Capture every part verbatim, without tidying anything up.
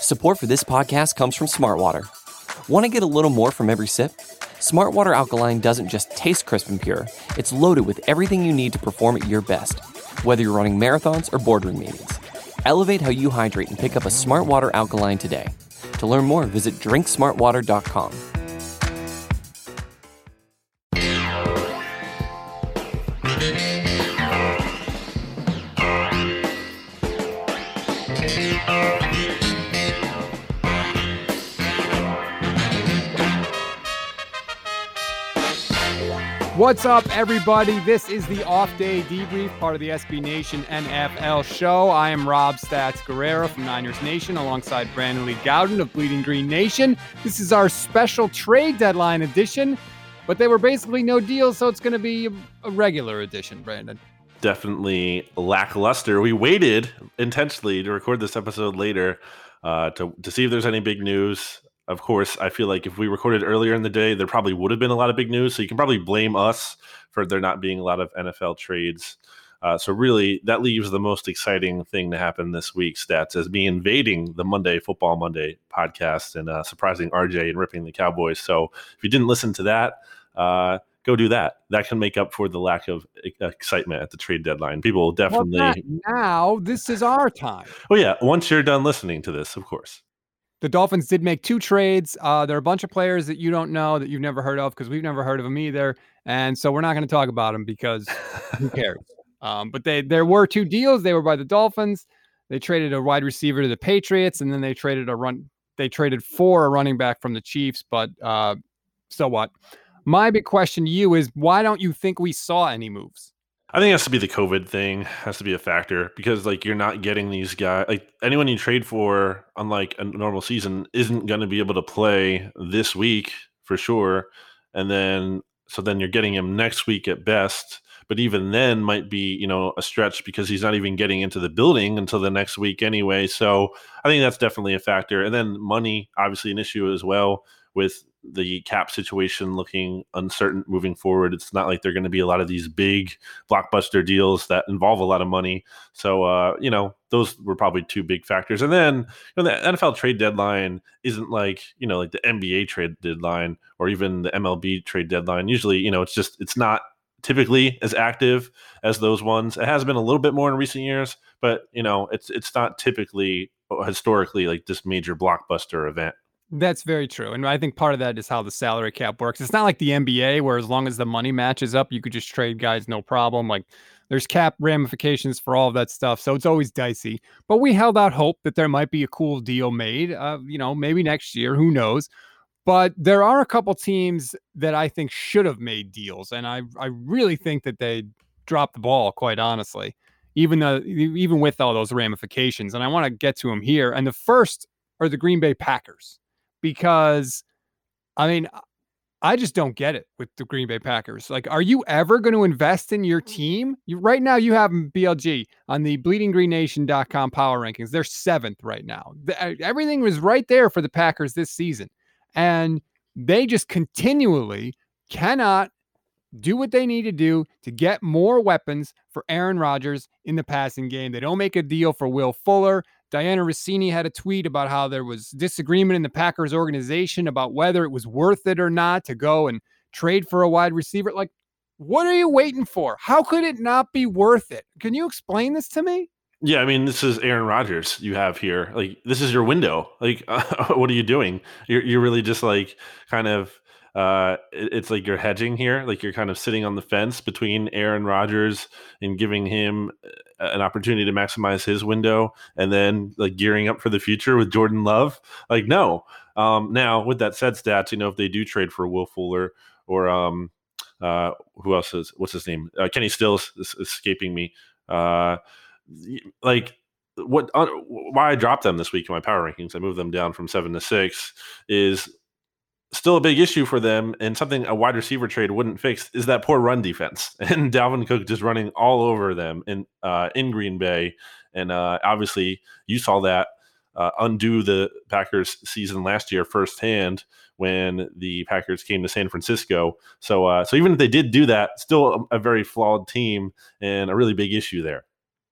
Support for this podcast comes from Smartwater. Want to get a little more from every sip? Smartwater Alkaline doesn't just taste crisp and pure, it's loaded with everything you need to perform at your best, whether you're running marathons or boardroom meetings. Elevate how you hydrate and pick up a Smartwater Alkaline today. To learn more, visit drink smartwater dot com. What's up, everybody? This is the Off Day Debrief, part of the S B Nation N F L show. I am Rob Stats Guerrero from Niners Nation, alongside Brandon Lee Gowden of Bleeding Green Nation. This is our special trade deadline edition, but they were basically no deals, so it's going to be a regular edition, Brandon. Definitely lackluster. We waited intentionally to record this episode later uh, to, to see if there's any big news. Of course, I feel like if we recorded earlier in the day, there probably would have been a lot of big news. So you can probably blame us for there not being a lot of N F L trades. Uh, so really, that leaves the most exciting thing to happen this week, Stats, as me invading the Monday Football Monday podcast and uh, surprising R J and ripping the Cowboys. So if you didn't listen to that, uh, go do that. That can make up for the lack of excitement at the trade deadline. People will definitely... Well, now, this is our time. Well, yeah, once you're done listening to this, of course. The Dolphins did make two trades. Uh, there are a bunch of players that you don't know, that you've never heard of, because we've never heard of them either. And so we're not going to talk about them because who cares? Um, but they there were two deals. They were by the Dolphins. They traded a wide receiver to the Patriots, and then they traded a run. They traded for a running back from the Chiefs. But uh, so what? My big question to you is, why don't you think we saw any moves? I think it has to be the COVID thing, has to be a factor, because like you're not getting these guys, like anyone you trade for, unlike a normal season, isn't going to be able to play this week for sure. And then, so then you're getting him next week at best, but even then might be, you know, a stretch because he's not even getting into the building until the next week anyway. So I think that's definitely a factor. And then money, obviously an issue as well, with the cap situation looking uncertain moving forward. It's not like they're going to be a lot of these big blockbuster deals that involve a lot of money. So, uh, you know, those were probably two big factors. And then, you know, the N F L trade deadline isn't like, you know, like the N B A trade deadline or even the M L B trade deadline. Usually, you know, it's just, it's not typically as active as those ones. It has been a little bit more in recent years, but, you know, it's, it's not typically historically like this major blockbuster event. That's very true. And I think part of that is how the salary cap works. It's not like the N B A where as long as the money matches up, you could just trade guys, no problem. Like there's cap ramifications for all of that stuff. So it's always dicey. But we held out hope that there might be a cool deal made, uh, you know, maybe next year, who knows? But there are a couple teams that I think should have made deals. And I, I really think that they dropped the ball, quite honestly, even though, even with all those ramifications. And I want to get to them here. And the first are the Green Bay Packers. Because, I mean, I just don't get it with the Green Bay Packers. Like, are you ever going to invest in your team? You, right now, you have B L G on the bleeding green nation dot com power rankings. They're seventh right now. The, everything was right there for the Packers this season. And they just continually cannot do what they need to do to get more weapons for Aaron Rodgers in the passing game. They don't make a deal for Will Fuller. Diana Rossini had a tweet about how there was disagreement in the Packers organization about whether it was worth it or not to go and trade for a wide receiver. Like, what are you waiting for? How could it not be worth it? Can you explain this to me? Yeah, I mean, this is Aaron Rodgers you have here. Like, this is your window. Like, uh, what are you doing? You're, you're really just like kind of, uh, it, it's like you're hedging here. Like you're kind of sitting on the fence between Aaron Rodgers and giving him an opportunity to maximize his window and then like gearing up for the future with Jordan Love. Like, no. Um, now, with that said, Stats, you know, if they do trade for Will Fuller or um, uh, who else is, what's his name? Uh, Kenny Stills is escaping me. Uh, like, what? Uh, why I dropped them this week in my power rankings, I moved them down from seven to six, is still a big issue for them, and something a wide receiver trade wouldn't fix is that poor run defense and Dalvin Cook just running all over them in uh, in Green Bay. And uh, obviously, you saw that uh, undo the Packers season last year firsthand when the Packers came to San Francisco. So, uh, so even if they did do that, still a, a very flawed team and a really big issue there.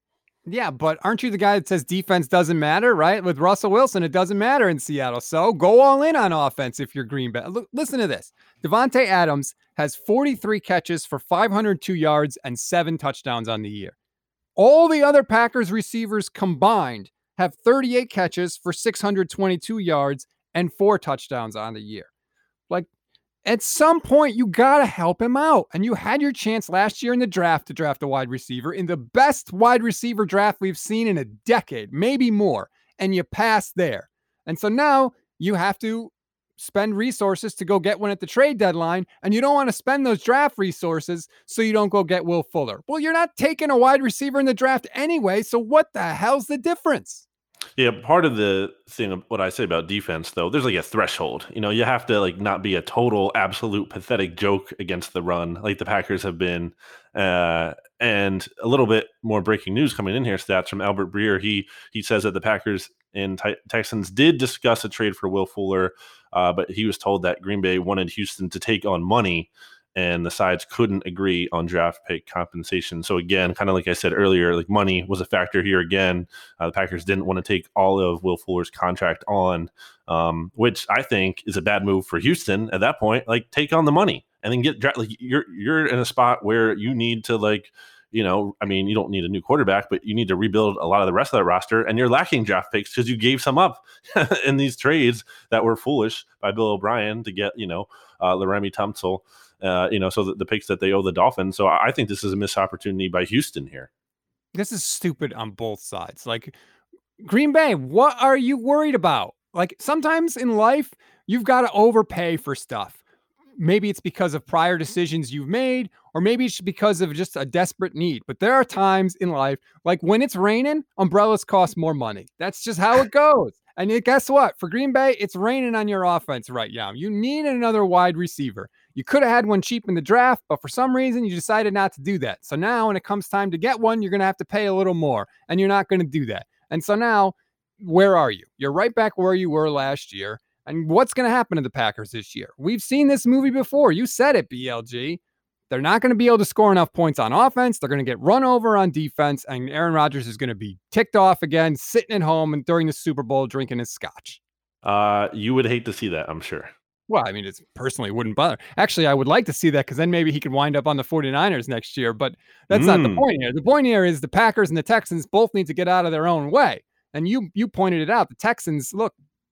Yeah, but aren't you the guy that says defense doesn't matter, right? With Russell Wilson, it doesn't matter in Seattle. So go all in on offense if you're Green Bay. Look, listen to this. Devontae Adams has forty-three catches for five hundred two yards and seven touchdowns on the year. All the other Packers receivers combined have thirty-eight catches for six hundred twenty-two yards and four touchdowns on the year. Like, at some point, you got to help him out. And you had your chance last year in the draft to draft a wide receiver in the best wide receiver draft we've seen in a decade, maybe more. And you passed there. And so now you have to spend resources to go get one at the trade deadline. And you don't want to spend those draft resources so you don't go get Will Fuller. Well, you're not taking a wide receiver in the draft anyway. So what the hell's the difference? Yeah, part of the thing of what I say about defense, though, there's like a threshold. You know, you have to like not be a total, absolute, pathetic joke against the run, like the Packers have been. Uh, and a little bit more breaking news coming in here. Stats from Albert Breer. He he says that the Packers and T- Texans did discuss a trade for Will Fuller, uh, but he was told that Green Bay wanted Houston to take on money, and the sides couldn't agree on draft pick compensation. So again, kind of like I said earlier, like money was a factor here again. Uh, the Packers didn't want to take all of Will Fuller's contract on, um, which I think is a bad move for Houston at that point. Like, take on the money and then get drafted. Like, you're you're in a spot where you need to, like, you know, I mean, you don't need a new quarterback, but you need to rebuild a lot of the rest of that roster, and you're lacking draft picks because you gave some up in these trades that were foolish by Bill O'Brien to get, you know, uh, Laramie Tunsil. Uh, you know, so the, the picks that they owe the Dolphins. So I think this is a missed opportunity by Houston here. This is stupid on both sides. Like, Green Bay, what are you worried about? Like, sometimes in life, you've got to overpay for stuff. Maybe it's because of prior decisions you've made, or maybe it's because of just a desperate need. But there are times in life, like when it's raining, umbrellas cost more money. That's just how it goes. And guess what? For Green Bay, it's raining on your offense right now. You need another wide receiver. You could have had one cheap in the draft, but for some reason, you decided not to do that. So now when it comes time to get one, you're going to have to pay a little more, and you're not going to do that. And so now, where are you? You're right back where you were last year. And what's going to happen to the Packers this year? We've seen this movie before. You said it, B L G. They're not going to be able to score enough points on offense. They're going to get run over on defense, and Aaron Rodgers is going to be ticked off again, sitting at home and during the Super Bowl drinking his scotch. Uh, you would hate to see that, I'm sure. Well, I mean, it's personally wouldn't bother. Actually, I would like to see that, because then maybe he could wind up on the 49ers next year, but that's mm. not the point here. The point here is the Packers and the Texans both need to get out of their own way. And you you pointed it out. The Texans, look,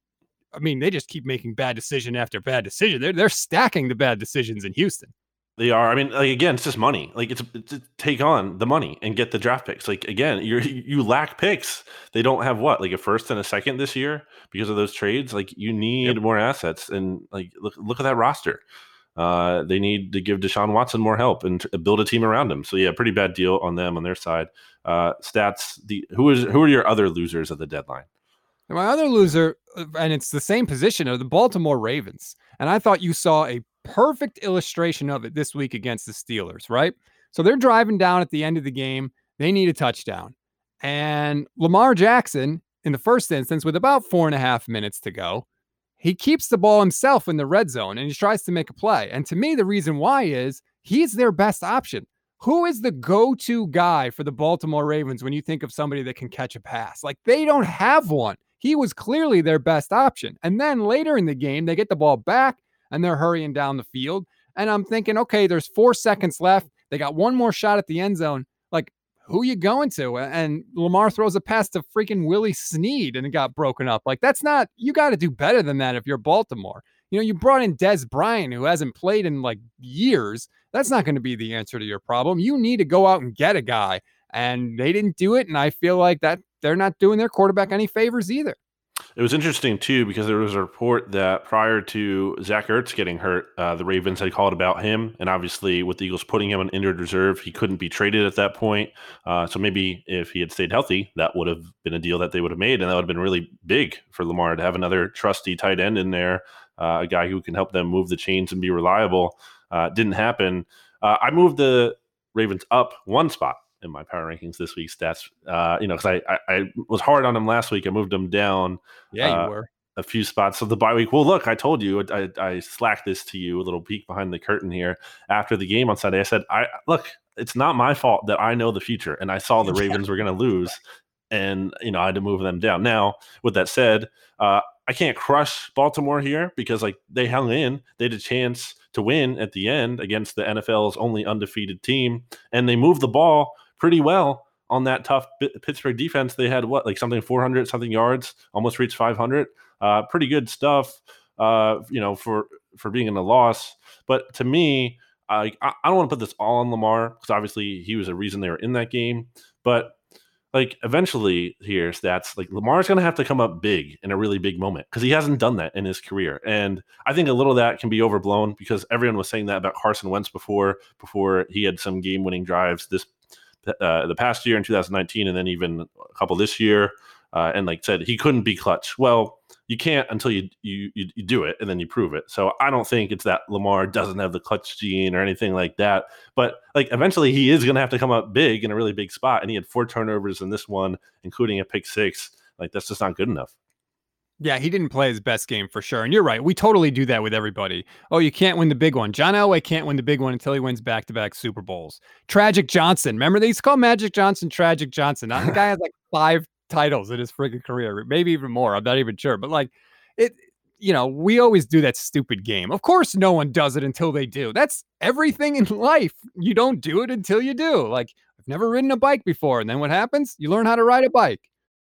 I mean, they just keep making bad decision after bad decision. They're, they're stacking the bad decisions in Houston. They are. I mean, like, again, it's just money. Like, it's, it's take on the money and get the draft picks. Like, again, you you lack picks. They don't have what, like a first and a second this year because of those trades. Like, you need yep. more assets, and like look look at that roster. Uh, they need to give Deshaun Watson more help and t- build a team around him. So yeah, pretty bad deal on them on their side. Uh, stats. The who is who are your other losers at the deadline? My other loser, and it's the same position, are the Baltimore Ravens. And I thought you saw a perfect illustration of it this week against the Steelers, right? So they're driving down at the end of the game. They need a touchdown. And Lamar Jackson, in the first instance, with about four and a half minutes to go, he keeps the ball himself in the red zone and he tries to make a play. And to me, the reason why is he's their best option. Who is the go-to guy for the Baltimore Ravens when you think of somebody that can catch a pass? Like, they don't have one. He was clearly their best option. And then later in the game, they get the ball back and they're hurrying down the field. And I'm thinking, okay, there's four seconds left. They got one more shot at the end zone. Like, who you going to? And Lamar throws a pass to freaking Willie Snead and it got broken up. Like, that's not, you got to do better than that if you're Baltimore. You know, you brought in Dez Bryant, who hasn't played in like years. That's not going to be the answer to your problem. You need to go out and get a guy. And they didn't do it. And I feel like that they're not doing their quarterback any favors either. It was interesting, too, because there was a report that prior to Zach Ertz getting hurt, uh, the Ravens had called about him. And obviously, with the Eagles putting him on injured reserve, he couldn't be traded at that point. Uh, so maybe if he had stayed healthy, that would have been a deal that they would have made. And that would have been really big for Lamar to have another trusty tight end in there, uh, a guy who can help them move the chains and be reliable. Uh, didn't happen. Uh, I moved the Ravens up one spot in my power rankings this week stats, uh, you know, because I, I I was hard on them last week. I moved them down. Yeah, uh, you were a few spots of the bye week. Well, look, I told you, I, I slacked this to you, a little peek behind the curtain here after the game on Sunday. I said, I look, it's not my fault that I know the future and I saw the Ravens were going to lose, and you know I had to move them down. Now, with that said, uh, I can't crush Baltimore here because like they hung in, they had a chance to win at the end against the N F L's only undefeated team, and they moved the ball pretty well on that tough Pittsburgh defense. They had what, like something four hundred something yards, almost reached five hundred. Uh, pretty good stuff, uh, you know, for for being in a loss. But to me, I I don't want to put this all on Lamar because obviously he was a reason they were in that game. But like eventually here, stats like Lamar's going to have to come up big in a really big moment because he hasn't done that in his career. And I think a little of that can be overblown because everyone was saying that about Carson Wentz before before he had some game winning drives this uh, the past year in two thousand nineteen, and then even a couple this year. Uh, and like said, he couldn't be clutch. Well, you can't until you, you you you do it and then you prove it. So I don't think it's that Lamar doesn't have the clutch gene or anything like that. But like eventually he is going to have to come up big in a really big spot. And he had four turnovers in this one, including a pick six. Like that's just not good enough. Yeah, he didn't play his best game for sure. And you're right. We totally do that with everybody. Oh, you can't win the big one. John Elway can't win the big one until he wins back-to-back Super Bowls. Tragic Johnson. Remember they used to call Magic Johnson Tragic Johnson. Now, the guy has like five titles in his freaking career, maybe even more. I'm not even sure. But like it, you know, we always do that stupid game. Of course, no one does it until they do. That's everything in life. You don't do it until you do. Like, I've never ridden a bike before. And then what happens? You learn how to ride a bike.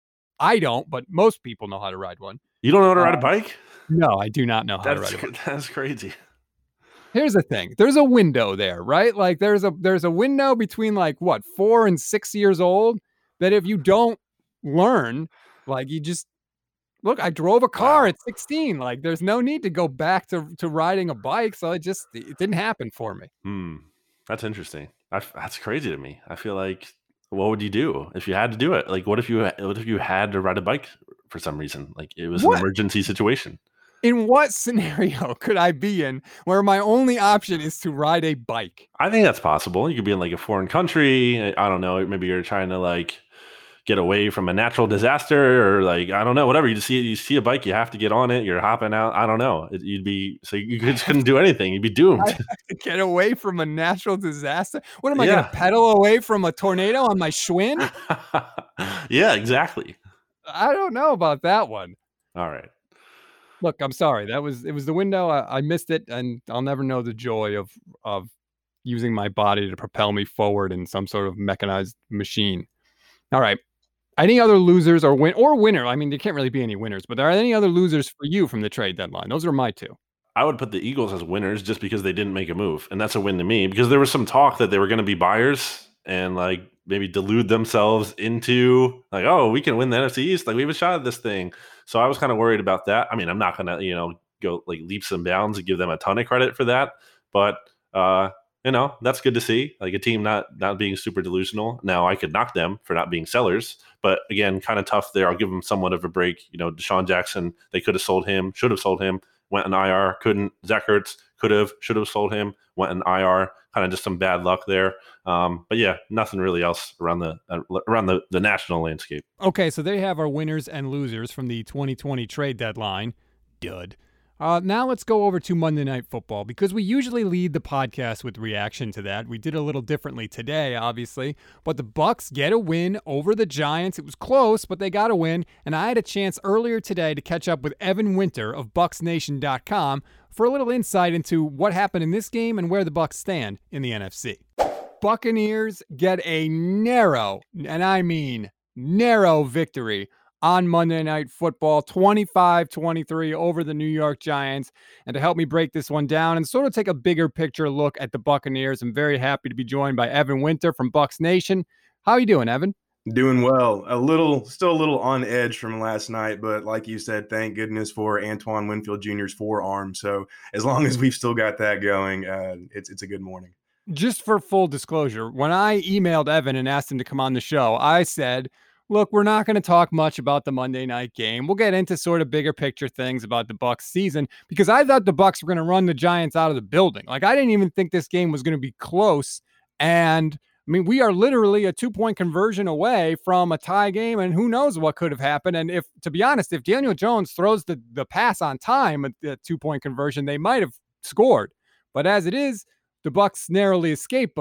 I don't, but most people know how to ride one. You don't know how to ride a bike? No, I do not know how that's, to ride a bike. That's crazy. Here's the thing. There's a window there, right? Like there's a there's a window between like what, four and six years old that if you don't learn, like you just look, I drove a car wow. at sixteen. Like there's no need to go back to, to riding a bike. So it just, it didn't happen for me. Hmm. That's interesting. I, that's crazy to me. I feel like, what would you do if you had to do it? Like, what if you, what if you had to ride a bike for some reason? Like it was what? an emergency situation. In what scenario could I be in where my only option is to ride a bike? I think that's possible. You could be in like a foreign country. I don't know. Maybe you're trying to like get away from a natural disaster or like, I don't know, whatever. You just see you see a bike, you have to get on it. You're hopping out. I don't know. It, you'd be, so you just couldn't do anything. You'd be doomed. I have to get away from a natural disaster. What am I yeah. going to pedal away from a tornado on my Schwinn? Yeah, exactly. I don't know about that one. All right. Look, I'm sorry. That was, it was the window. I, I missed it and I'll never know the joy of, of using my body to propel me forward in some sort of mechanized machine. All right. Any other losers or win or winner? I mean, there can't really be any winners, but are there any other losers for you from the trade deadline? Those are my two. I would put the Eagles as winners just because they didn't make a move. And that's a win to me because there was some talk that they were going to be buyers and like maybe delude themselves into like, oh, we can win the N F C East. Like we have a shot at this thing. So I was kind of worried about that. I mean, I'm not going to, you know, go like leaps and bounds and give them a ton of credit for that. But, uh, you know, that's good to see. Like a team not not being super delusional. Now I could knock them for not being sellers, but again, kind of tough there. I'll give them somewhat of a break. You know, Deshaun Jackson, they could have sold him, should have sold him, went on I R, couldn't. Zach Ertz could have, should have sold him, went on I R. Kind of just some bad luck there. Um, but yeah, nothing really else around the uh, around the, the national landscape. Okay, so they have our winners and losers from the twenty twenty trade deadline. Dud. Uh, now let's go over to Monday Night Football because we usually lead the podcast with reaction to that. We did a little differently today, obviously, but the Bucks get a win over the Giants. It was close, but they got a win, and I had a chance earlier today to catch up with Evan Winter of Bucs Nation dot com for a little insight into what happened in this game and where the Bucks stand in the N F C. Buccaneers get a narrow, and I mean narrow victory on Monday Night Football, twenty-five twenty-three over the New York Giants. And to help me break this one down and sort of take a bigger picture look at the Buccaneers, I'm very happy to be joined by Evan Winter from Bucs Nation. How are you doing, Evan? Doing well. A little, still a little on edge from last night, but like you said, thank goodness for Antoine Winfield Junior's forearm. So as long as we've still got that going, uh, it's it's a good morning. Just for full disclosure, when I emailed Evan and asked him to come on the show, I said, look, we're not going to talk much about the Monday night game. We'll get into sort of bigger picture things about the Bucs season because I thought the Bucs were going to run the Giants out of the building. Like I didn't even think this game was going to be close. And I mean, we are literally a two-point conversion away from a tie game, and who knows what could have happened. And if, to be honest, if Daniel Jones throws the, the pass on time at the two-point conversion, they might have scored. But as it is, the Bucs narrowly escaped. But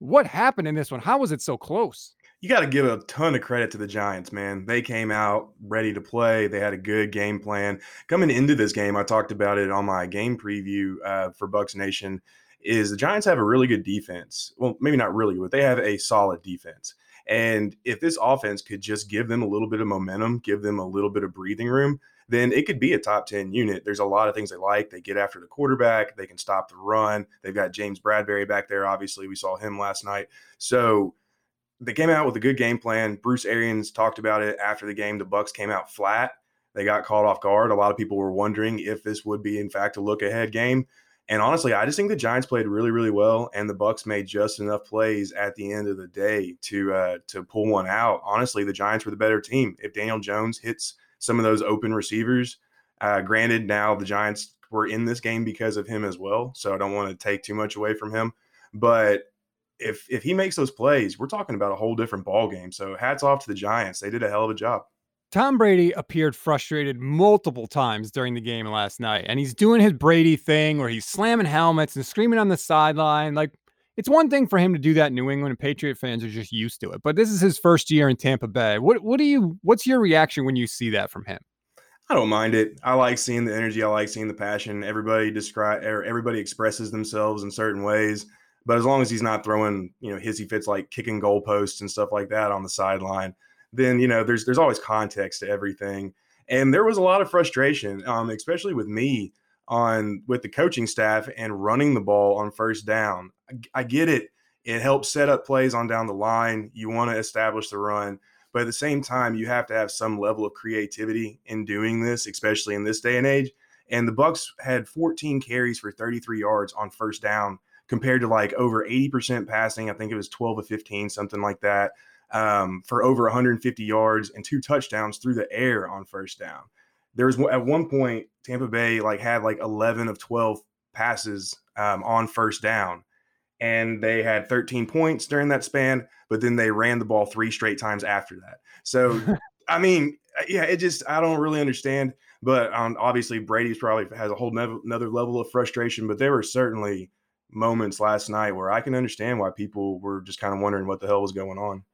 What happened in this one? How was it so close? You got to give a ton of credit to the Giants, man. They came out ready to play. They had a good game plan. Coming into this game, I talked about it on my game preview uh, for Bucks Nation, is the Giants have a really good defense. Well, maybe not really, but they have a solid defense. And if this offense could just give them a little bit of momentum, give them a little bit of breathing room, then it could be a top ten unit. There's a lot of things they like. They get after the quarterback. They can stop the run. They've got James Bradbury back there. Obviously, we saw him last night. So they came out with a good game plan. Bruce Arians talked about it after the game. The Bucks came out flat. They got caught off guard. A lot of people were wondering if this would be, in fact, a look-ahead game. And honestly, I just think the Giants played really, really well, and the Bucks made just enough plays at the end of the day to uh, to pull one out. Honestly, the Giants were the better team. If Daniel Jones hits some of those open receivers, uh, granted, now the Giants were in this game because of him as well, so I don't want to take too much away from him. But if if he makes those plays, we're talking about a whole different ball game. So hats off to the Giants. They did a hell of a job. Tom Brady appeared frustrated multiple times during the game last night, and he's doing his Brady thing where he's slamming helmets and screaming on the sideline. Like, it's one thing for him to do that in New England, and Patriot fans are just used to it. But this is his first year in Tampa Bay. What what do you what's your reaction when you see that from him? I don't mind it. I like seeing the energy. I like seeing the passion. Everybody describe or everybody expresses themselves in certain ways. But as long as he's not throwing, you know, hissy fits like kicking goalposts and stuff like that on the sideline, then, you know, there's there's always context to everything. And there was a lot of frustration, um, especially with me on with the coaching staff and running the ball on first down. I, I get it. It helps set up plays on down the line. You want to establish the run. But at the same time, you have to have some level of creativity in doing this, especially in this day and age. And the Bucks had fourteen carries for thirty-three yards on first down compared to like over eighty percent passing. I think it was twelve of fifteen, something like that, um, for over one hundred fifty yards and two touchdowns through the air on first down. There was at one point, Tampa Bay like had like eleven of twelve passes um, on first down. And they had thirteen points during that span, but then they ran the ball three straight times after that. So, I mean, yeah, it just, I don't really understand. But um, obviously, Brady's probably has a whole nev- another level of frustration. But there were certainly moments last night where I can understand why people were just kind of wondering what the hell was going on.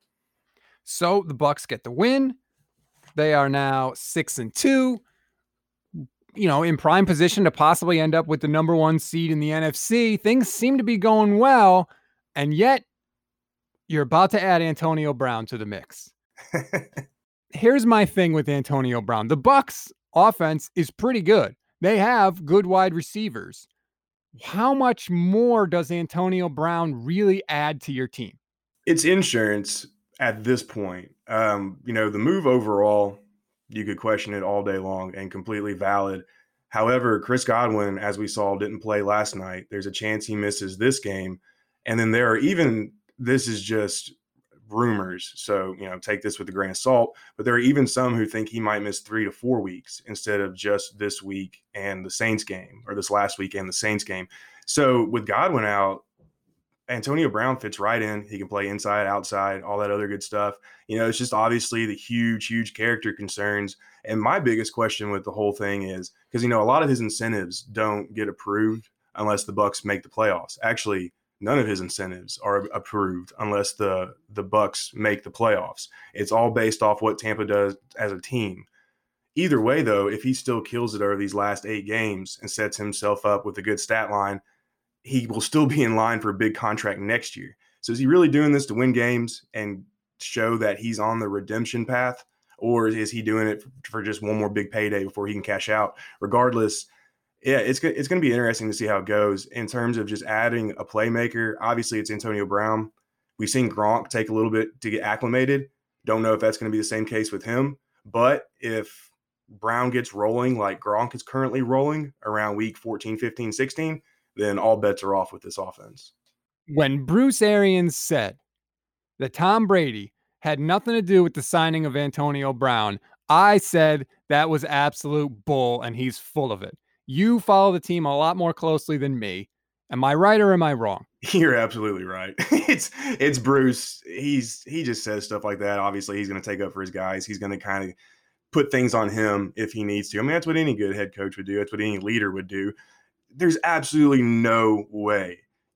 So the Bucks get the win. They are now six and two. You know, in prime position to possibly end up with the number one seed in the N F C. Things seem to be going well, and yet you're about to add Antonio Brown to the mix. Here's my thing with Antonio Brown. The Bucks offense is pretty good. They have good wide receivers. How much more does Antonio Brown really add to your team? It's insurance at this point. Um, you know, the move overall, you could question it all day long and completely valid. However, Chris Godwin, as we saw, didn't play last night. There's a chance he misses this game. And then there are even, this is just rumors, so, you know, take this with a grain of salt, but there are even some who think he might miss three to four weeks instead of just this week and the Saints game, or this last week and the Saints game. So with Godwin out, Antonio Brown fits right in. He can play inside, outside, all that other good stuff. You know, it's just obviously the huge, huge character concerns. And my biggest question with the whole thing is, because, you know, a lot of his incentives don't get approved unless the Bucks make the playoffs. Actually, none of his incentives are approved unless the, the Bucks make the playoffs. It's all based off what Tampa does as a team. Either way, though, if he still kills it over these last eight games and sets himself up with a good stat line, he will still be in line for a big contract next year. So is he really doing this to win games and show that he's on the redemption path? Or is he doing it for just one more big payday before he can cash out? Regardless, yeah, it's, it's going to be interesting to see how it goes in terms of just adding a playmaker. Obviously, it's Antonio Brown. We've seen Gronk take a little bit to get acclimated. Don't know if that's going to be the same case with him. But if Brown gets rolling like Gronk is currently rolling around week fourteen, fifteen, sixteen, then all bets are off with this offense. When Bruce Arians said that Tom Brady had nothing to do with the signing of Antonio Brown, I said that was absolute bull, and he's full of it. You follow the team a lot more closely than me. Am I right or am I wrong? You're absolutely right. It's it's Bruce. He's he just says stuff like that. Obviously, he's going to take up for his guys. He's going to kind of put things on him if he needs to. I mean, that's what any good head coach would do. That's what any leader would do. There's absolutely no way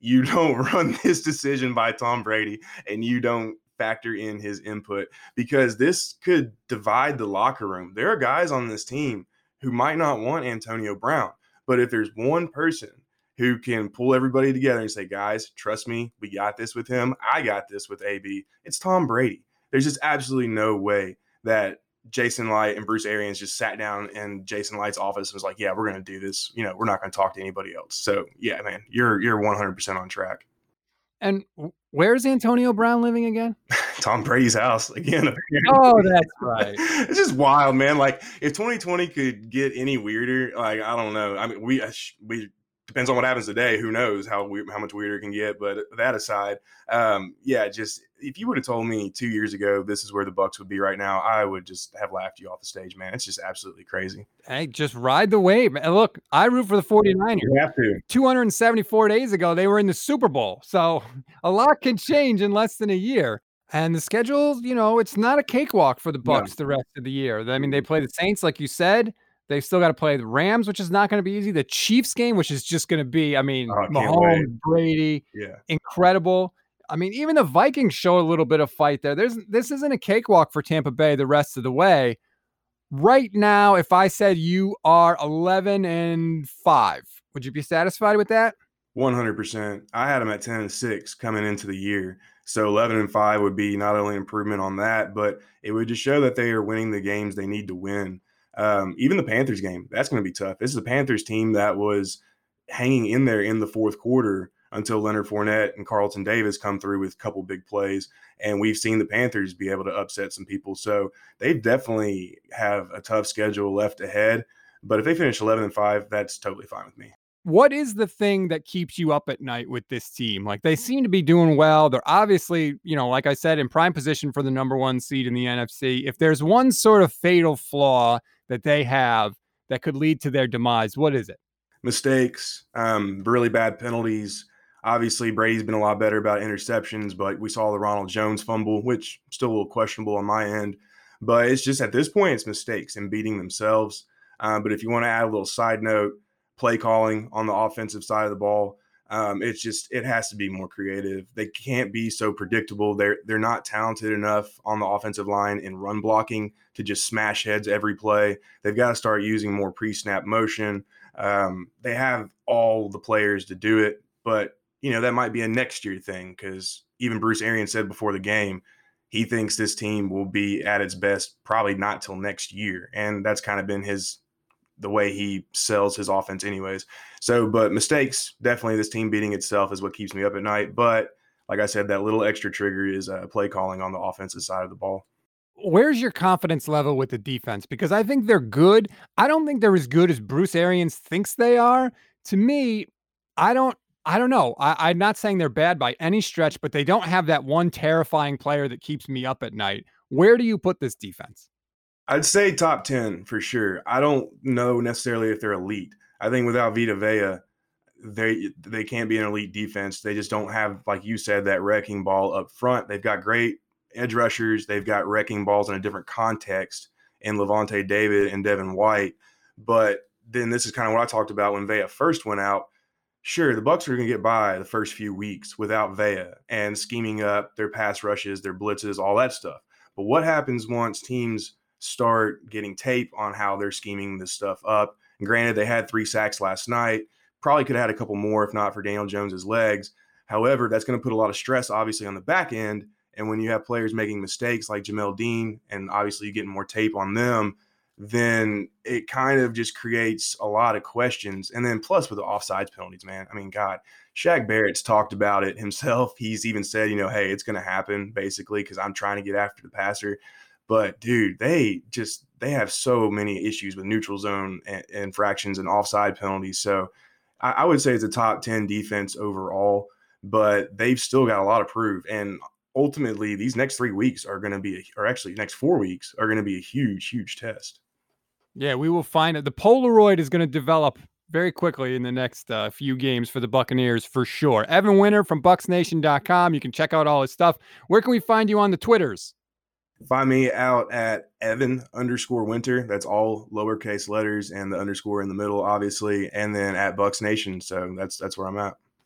you don't run this decision by Tom Brady and you don't factor in his input, because this could divide the locker room. There are guys on this team who might not want Antonio Brown, but if there's one person who can pull everybody together and say, guys, trust me, we got this with him, I got this with A B, it's Tom Brady. There's just absolutely no way that Jason Licht and Bruce Arians just sat down in Jason Licht's office and was like, yeah, we're going to do this. You know, we're not going to talk to anybody else. So yeah, man, you're, you're one hundred percent on track. And where's Antonio Brown living again? Tom Brady's house again. Oh, that's right. It's just wild, man. Like if twenty twenty could get any weirder, like, I don't know. I mean, we, we, depends on what happens today. Who knows how we, how much weirder it can get. But that aside, um, yeah, just if you would have told me two years ago this is where the Bucs would be right now, I would just have laughed you off the stage, man. It's just absolutely crazy. Hey, just ride the wave. And look, I root for the 49ers. You have to. two hundred seventy-four days ago, they were in the Super Bowl. So a lot can change in less than a year. And the schedule, you know, it's not a cakewalk for the Bucs no. the rest of the year. I mean, they play the Saints, like you said. They've still got to play the Rams, which is not going to be easy. The Chiefs game, which is just going to be, I mean, oh, Mahomes, Brady, yeah, incredible. I mean, even the Vikings show a little bit of fight there. There's This isn't a cakewalk for Tampa Bay the rest of the way. Right now, if I said you are eleven and five, would you be satisfied with that? one hundred percent. I had them at ten and six coming into the year. So eleven and five would be not only improvement on that, but it would just show that they are winning the games they need to win. Um, even the Panthers game, that's going to be tough. This is a Panthers team that was hanging in there in the fourth quarter until Leonard Fournette and Carlton Davis come through with a couple big plays. And we've seen the Panthers be able to upset some people. So they definitely have a tough schedule left ahead. But if they finish eleven and five, that's totally fine with me. What is the thing that keeps you up at night with this team? Like, they seem to be doing well. They're obviously, you know, like I said, in prime position for the number one seed in the N F C. If there's one sort of fatal flaw that they have that could lead to their demise, what is it? Mistakes, um, really bad penalties. Obviously, Brady's been a lot better about interceptions, but we saw the Ronald Jones fumble, which still a little questionable on my end. But it's just at this point, it's mistakes and beating themselves. Uh, but if you want to add a little side note, play calling on the offensive side of the ball, um, it's just, it has to be more creative. They can't be so predictable. They're they're not talented enough on the offensive line in run blocking to just smash heads every play. They've got to start using more pre-snap motion. Um, they have all the players to do it, but you know, that might be a next year thing, because even Bruce Arians said before the game, he thinks this team will be at its best probably not till next year. And that's kind of been his the way he sells his offense anyways. So, but mistakes, definitely this team beating itself is what keeps me up at night. But like I said, that little extra trigger is uh, play calling on the offensive side of the ball. Where's your confidence level with the defense? Because I think they're good. I don't think they're as good as Bruce Arians thinks they are. To me, I don't, I don't know. I, I'm not saying they're bad by any stretch, but they don't have that one terrifying player that keeps me up at night. Where do you put this defense? I'd say top ten for sure. I don't know necessarily if they're elite. I think without Vita Vea, they they can't be an elite defense. They just don't have, like you said, that wrecking ball up front. They've got great edge rushers. They've got wrecking balls in a different context in Levante David and Devin White. But then this is kind of what I talked about when Vea first went out. Sure, the Bucs are going to get by the first few weeks without Vea and scheming up their pass rushes, their blitzes, all that stuff. But what happens once teams start getting tape on how they're scheming this stuff up? And granted, they had three sacks last night. Probably could have had a couple more if not for Daniel Jones's legs. However, that's going to put a lot of stress, obviously, on the back end. And when you have players making mistakes like Jamel Dean, and obviously you getting more tape on them, then it kind of just creates a lot of questions. And then plus with the offsides penalties, man, I mean, God, Shaq Barrett's talked about it himself. He's even said, you know, hey, it's going to happen basically because I'm trying to get after the passer. But dude, they just, they have so many issues with neutral zone and, infractions and offside penalties. So I, I would say it's a top ten defense overall, but they've still got a lot to prove. And ultimately these next three weeks are going to be, or actually next four weeks are going to be a huge, huge test. Yeah, we will find it. The Polaroid is going to develop very quickly in the next uh, few games for the Buccaneers for sure. Evan Winter from Bucs Nation dot com. You can check out all his stuff. Where can we find you on the Twitters? Find me out at Evan underscore Winter. That's all lowercase letters and the underscore in the middle, obviously. And then at Bucs Nation. So that's, that's where I'm at.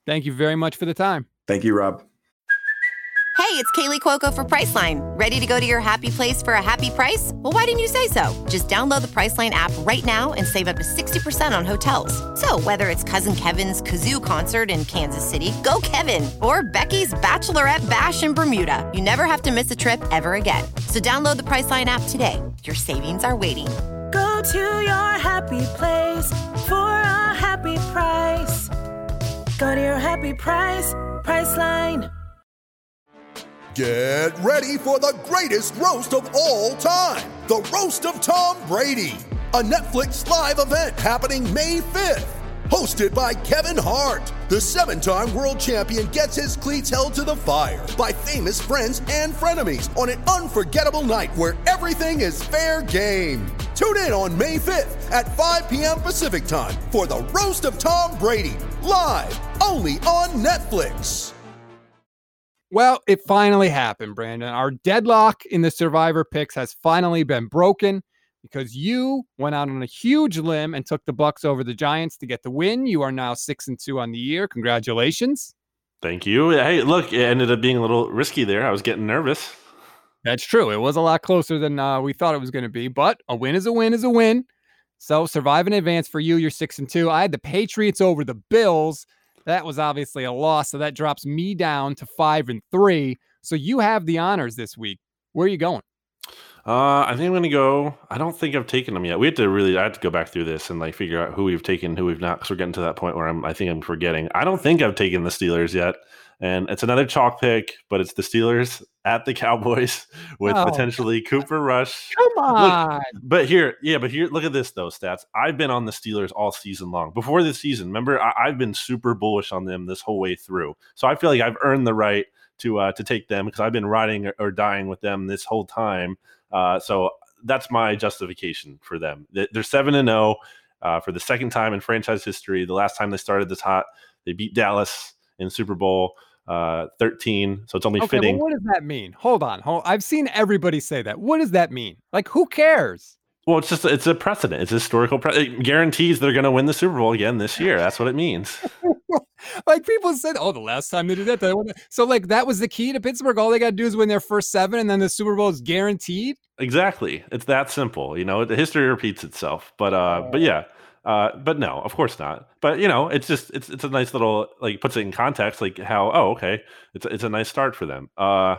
Thank you very much for the time. Thank you, Rob. Hey, it's Kaylee Cuoco for Priceline. Ready to go to your happy place for a happy price? Well, why didn't you say so? Just download the Priceline app right now and save up to sixty percent on hotels. So whether it's Cousin Kevin's Kazoo Concert in Kansas City, go Kevin, or Becky's Bachelorette Bash in Bermuda, you never have to miss a trip ever again. So download the Priceline app today. Your savings are waiting. Go to your happy place for a happy price. Go to your happy price, Priceline. Get ready for the greatest roast of all time, the Roast of Tom Brady, a Netflix live event happening May fifth. Hosted by Kevin Hart, the seven-time world champion gets his cleats held to the fire by famous friends and frenemies on an unforgettable night where everything is fair game. Tune in on May fifth at five p.m. Pacific time for the Roast of Tom Brady, live only on Netflix. Well, it finally happened, Brandon. Our deadlock in the Survivor picks has finally been broken because you went out on a huge limb and took the Bucks over the Giants to get the win. You are now six and two on the year. Congratulations. Thank you. Hey, look, it ended up being a little risky there. I was getting nervous. That's true. It was a lot closer than uh, we thought it was going to be, but a win is a win is a win. So survive in advance for you. You're six and two. I had the Patriots over the Bills. That was obviously a loss, so that drops me down to five and three. So you have the honors this week. Where are you going? Uh, I think I'm going to go. I don't think I've taken them yet. We have to really. I have to go back through this and like figure out who we've taken, who we've not. Because we're getting to that point where I'm. I think I'm forgetting. I don't think I've taken the Steelers yet, and it's another chalk pick, but it's the Steelers at the Cowboys with Oh. potentially Cooper Rush. Come on. Look, but here, yeah, but here, look at this though. Stats. I've been on the Steelers all season long. Before this season, remember, I, I've been super bullish on them this whole way through. So I feel like I've earned the right to uh, to take them because I've been riding or, or dying with them this whole time. Uh, so that's my justification for them. They're seven and zero uh, for the second time in franchise history. The last time they started this hot, they beat Dallas in Super Bowl uh, thirteen. So it's only Okay, fitting. well, what does that mean? Hold on. Hold, I've seen everybody say that. What does that mean? Like, who cares? Well, it's just it's a precedent. It's a historical pre- it guarantees they're going to win the Super Bowl again this year. That's what it means. Like people said, oh, the last time they did that, they won. So like that was the key to Pittsburgh. All they got to do is win their first seven, and then the Super Bowl is guaranteed. Exactly. It's that simple. You know, the history repeats itself. But uh, but yeah. Uh, but no, of course not. But you know, it's just it's it's a nice little like puts it in context, like how oh okay, it's it's a nice start for them. Uh,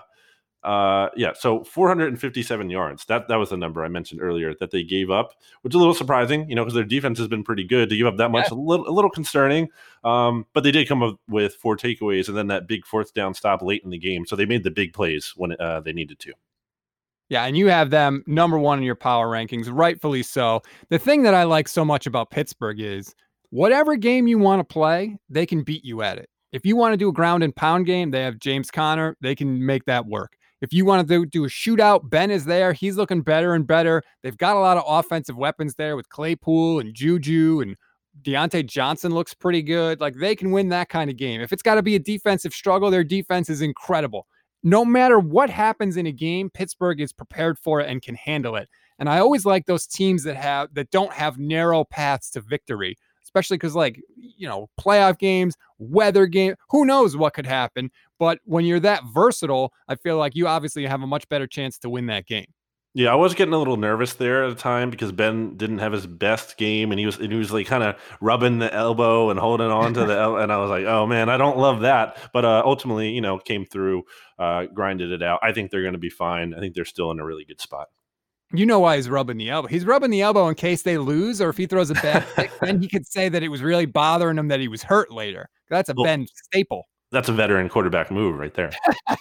uh, yeah. So four hundred fifty-seven yards. That that was the number I mentioned earlier that they gave up, which is a little surprising, you know, because their defense has been pretty good. To give up that much, Yeah. a little a little concerning. Um, but they did come up with four takeaways and then that big fourth down stop late in the game. So they made the big plays when uh, they needed to. Yeah, and you have them number one in your power rankings, rightfully so. The thing that I like so much about Pittsburgh is whatever game you want to play, they can beat you at it. If you want to do a ground and pound game, they have James Conner. They can make that work. If you want to do, do a shootout, Ben is there. He's looking better and better. They've got a lot of offensive weapons there with Claypool and Juju, and Deontay Johnson looks pretty good. Like they can win that kind of game. If it's got to be a defensive struggle, their defense is incredible. No matter what happens in a game, Pittsburgh is prepared for it and can handle it. And I always like those teams that have that don't have narrow paths to victory, especially because, like, you know, playoff games, weather game, who knows what could happen. But when you're that versatile, I feel like you obviously have a much better chance to win that game. Yeah, I was getting a little nervous there at the time because Ben didn't have his best game, and he was and he was like kind of rubbing the elbow and holding on to the elbow, and I was like, oh man, I don't love that. But uh, ultimately, you know, came through, uh, grinded it out. I think they're going to be fine. I think they're still in a really good spot. You know why he's rubbing the elbow. He's rubbing the elbow in case they lose, or if he throws a bad pick, then he could say that it was really bothering him that he was hurt later. That's a Well, Ben staple. That's a veteran quarterback move right there.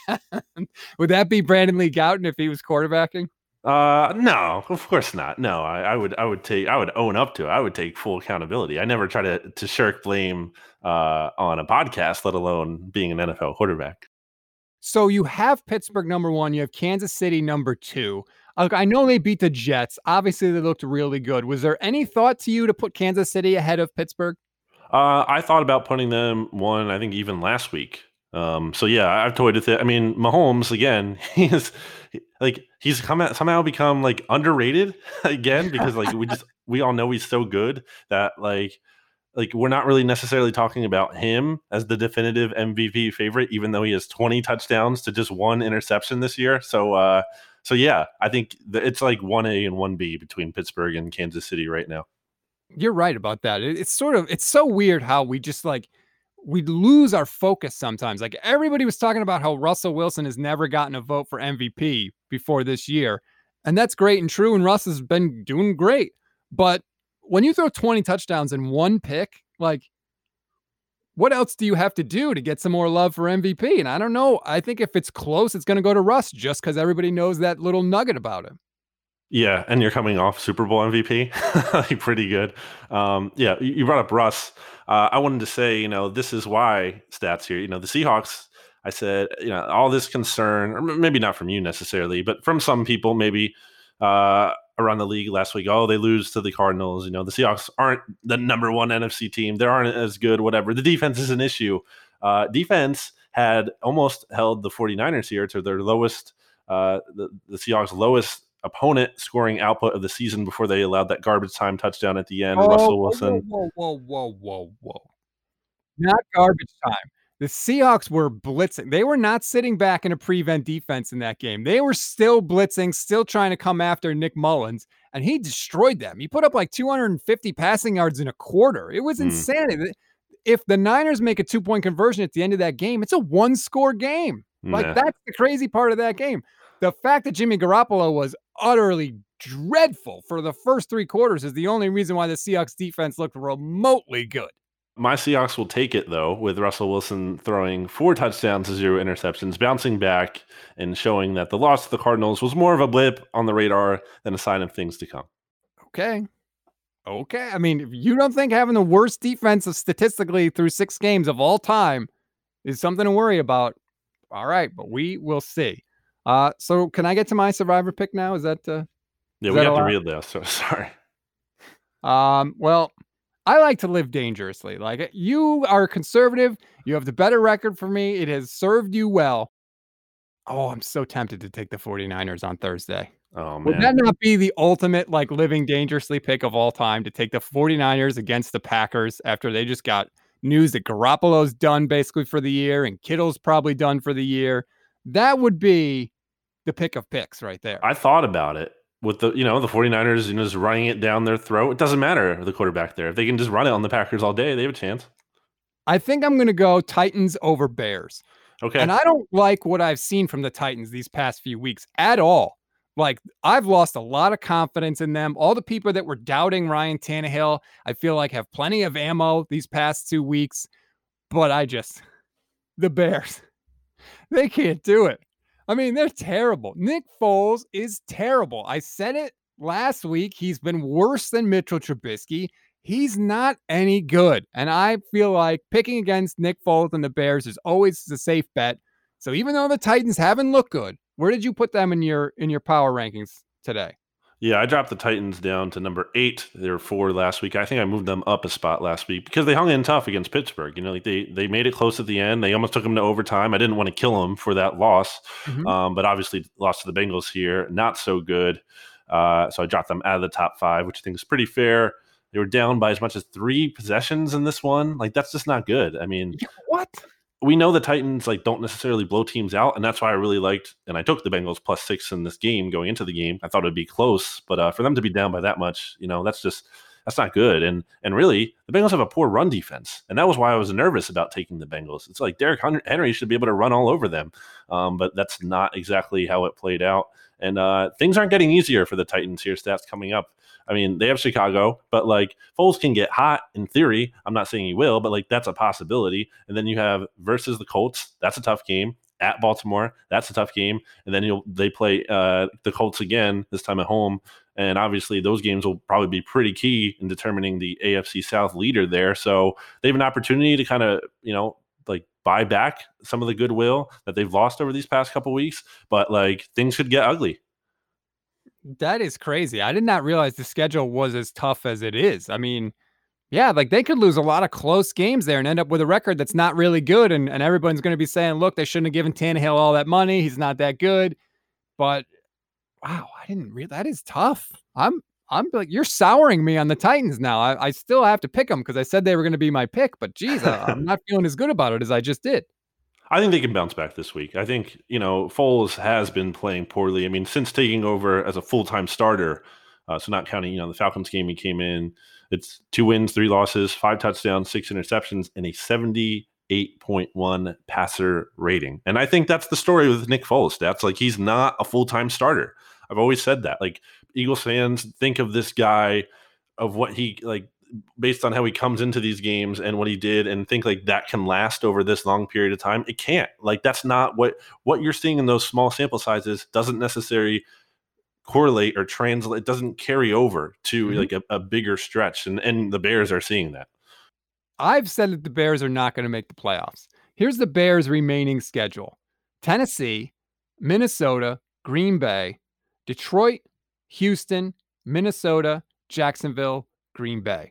Would that be Brandon Lee Gowton if he was quarterbacking? Uh, no, of course not. No, I, I would, I would take, I would own up to it. I would take full accountability. I never try to to shirk blame uh, on a podcast, let alone being an N F L quarterback. So you have Pittsburgh number one. You have Kansas City number two. Look, I know they beat the Jets. Obviously, they looked really good. Was there any thought to you to put Kansas City ahead of Pittsburgh? Uh, I thought about putting them one. I think even last week. Um, so yeah, I've toyed with it. I mean, Mahomes again. He's like he's come out, somehow become like underrated again because like we just we all know he's so good that like like we're not really necessarily talking about him as the definitive M V P favorite, even though he has twenty touchdowns to just one interception this year. So, uh, so yeah, I think it's like one A and one B between Pittsburgh and Kansas City right now. You're right about that. It's sort of, it's so weird how we just like, we lose our focus sometimes. Like everybody was talking about how Russell Wilson has never gotten a vote for M V P before this year. And that's great and true. And Russ has been doing great. But when you throw twenty touchdowns in one pick, like what else do you have to do to get some more love for M V P? And I don't know. I think if it's close, it's going to go to Russ just because everybody knows that little nugget about him. Yeah, and you're coming off Super Bowl M V P, like pretty good. Um, yeah, you brought up Russ. Uh, I wanted to say, you know, this is why stats here. You know, the Seahawks. I said, you know, all this concern, or maybe not from you necessarily, but from some people, maybe uh, around the league last week. Oh, they lose to the Cardinals. You know, the Seahawks aren't the number one N F C team. They aren't as good. Whatever. The defense is an issue. Uh, defense had almost held the 49ers here to their lowest. Uh, the, the Seahawks' lowest opponent scoring output of the season before they allowed that garbage time touchdown at the end. Oh, Russell Wilson. Whoa, whoa, whoa, whoa, whoa, whoa. Not garbage time. The Seahawks were blitzing. They were not sitting back in a prevent defense in that game. They were still blitzing, still trying to come after Nick Mullins, and he destroyed them. He put up like two hundred fifty passing yards in a quarter. It was Mm. insanity. If the Niners make a two-point conversion at the end of that game, it's a one-score game. Like, Nah. that's the crazy part of that game. The fact that Jimmy Garoppolo was utterly dreadful for the first three quarters is the only reason why the Seahawks defense looked remotely good. My Seahawks will take it, though, with Russell Wilson throwing four touchdowns to zero interceptions, bouncing back and showing that the loss to the Cardinals was more of a blip on the radar than a sign of things to come. Okay. Okay. I mean, if you don't think having the worst defense of statistically through six games of all time is something to worry about, all right, but we will see. Uh, so can I get to my survivor pick now? Is that uh, Yeah, is we that got to allowed? read this, so sorry. Um, well, I like to live dangerously. Like, you are conservative. You have the better record for me. It has served you well. Oh, I'm so tempted to take the 49ers on Thursday. Oh, Would man. that not be the ultimate, like, living dangerously pick of all time, to take the 49ers against the Packers after they just got news that Garoppolo's done basically for the year and Kittle's probably done for the year? That would be the pick of picks right there. I thought about it with the, you know, the 49ers, you know, just running it down their throat. It doesn't matter, the quarterback there. If they can just run it on the Packers all day, they have a chance. I think I'm going to go Titans over Bears. Okay. And I don't like what I've seen from the Titans these past few weeks at all. Like, I've lost a lot of confidence in them. All the people that were doubting Ryan Tannehill, I feel like have plenty of ammo these past two weeks. But I just, the Bears, they can't do it. I mean, they're terrible. Nick Foles is terrible. I said it last week. He's been worse than Mitchell Trubisky. He's not any good. And I feel like picking against Nick Foles and the Bears is always a safe bet. So even though the Titans haven't looked good, where did you put them in your in your power rankings today? Yeah, I dropped the Titans down to number eight. They were four last week. I think I moved them up a spot last week because they hung in tough against Pittsburgh. You know, like they they made it close at the end. They almost took them to overtime. I didn't want to kill them for that loss, Mhm. um, but obviously lost to the Bengals here. Not so good. Uh, so I dropped them out of the top five, which I think is pretty fair. They were down by as much as three possessions in this one. Like, that's just not good. I mean, What? we know the Titans like don't necessarily blow teams out, and that's why I really liked, and I took the Bengals plus six in this game going into the game. I thought it would be close, but uh, for them to be down by that much, you know, that's just that's not good. And and really, the Bengals have a poor run defense, and that was why I was nervous about taking the Bengals. It's like Derrick Henry should be able to run all over them, um, but that's not exactly how it played out. And uh, things aren't getting easier for the Titans here. Stats coming up. I mean, they have Chicago, but like Foles can get hot in theory. I'm not saying he will, but like that's a possibility. And then you have versus the Colts. That's a tough game. At Baltimore, that's a tough game. And then you'll they play uh, the Colts again, this time at home. And obviously those games will probably be pretty key in determining the A F C South leader there. So they have an opportunity to kind of, you know, like buy back some of the goodwill that they've lost over these past couple weeks. But like things could get ugly. That is crazy. I did not realize the schedule was as tough as it is. I mean, yeah, like they could lose a lot of close games there and end up with a record that's not really good. And, and everyone's going to be saying, look, they shouldn't have given Tannehill all that money. He's not that good. But wow, I didn't realize that is tough. I'm I'm like, you're souring me on the Titans now. I, I still have to pick them because I said they were going to be my pick, but geez, I, I'm not feeling as good about it as I just did. I think they can bounce back this week. I think, you know, Foles has been playing poorly. I mean, since taking over as a full-time starter, uh, so not counting, you know, the Falcons game he came in, it's two wins, three losses, five touchdowns, six interceptions, and a seventy-eight point one passer rating. And I think that's the story with Nick Foles stats. Like, he's not a full-time starter. I've always said that. Like, Eagles fans think of this guy, of what he, like, based on how he comes into these games and what he did, and think like that can last over this long period of time. It can't. Like, that's not what what you're seeing in those small sample sizes doesn't necessarily correlate or translate. It doesn't carry over to mm-hmm. like a, a bigger stretch. And, and the Bears are seeing that. I've said that the Bears are not going to make the playoffs. Here's the Bears' remaining schedule: Tennessee, Minnesota, Green Bay, Detroit, Houston, Minnesota, Jacksonville, Green Bay.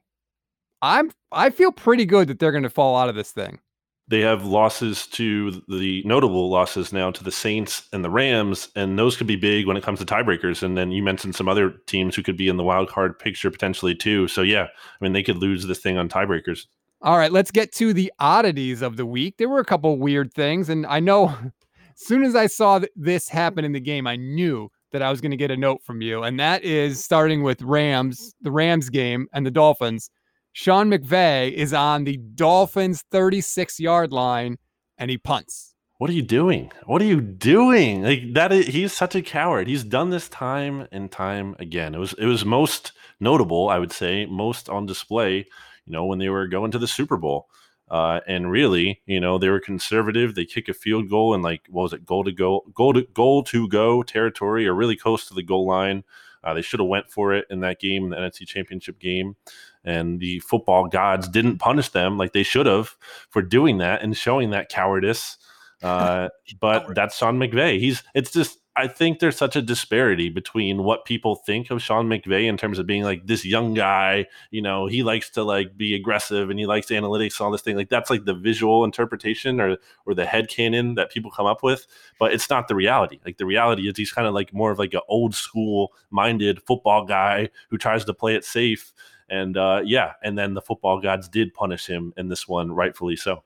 I'm I feel pretty good that they're going to fall out of this thing. They have losses to the notable losses now to the Saints and the Rams, and those could be big when it comes to tiebreakers. And then you mentioned some other teams who could be in the wild card picture potentially too. So yeah, I mean, they could lose this thing on tiebreakers. All right, let's get to the oddities of the week. There were a couple weird things, and I know as soon as I saw this happen in the game, I knew that I was going to get a note from you, and that is starting with Rams, the Rams game and the Dolphins. Sean McVay is on the Dolphins' thirty-six yard line, and he punts. What are you doing? What are you doing? Like that is, he's such a coward. He's done this time and time again. It was it was most notable, I would say, most on display, you know, when they were going to the Super Bowl. Uh, and really, you know, they were conservative. They kick a field goal and like, what was it, goal to go, goal to goal to go territory, or really close to the goal line. Uh, they should have went for it in that game, in the N F C Championship game. And the football gods didn't punish them like they should have for doing that and showing that cowardice. Uh, but that's Sean McVay. He's it's just I think there's such a disparity between what people think of Sean McVay in terms of being like this young guy, you know, he likes to like be aggressive and he likes analytics, all this thing. Like that's like the visual interpretation or or the headcanon that people come up with, but it's not the reality. Like the reality is he's kind of like more of like an old school minded football guy who tries to play it safe. And uh, yeah, and then the football gods did punish him in this one, rightfully so.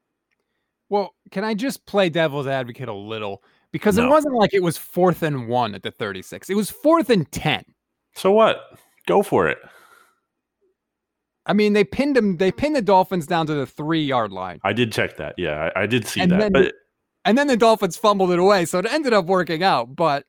Well, can I just play devil's advocate a little? Because No. it wasn't like it was fourth and one at the thirty-six. It was fourth and ten. So what? Go for it. I mean, they pinned him. They pinned the Dolphins down to the three yard line. I did check that. Yeah, I, I did see And that. then- But And then the Dolphins fumbled it away. So it ended up working out. But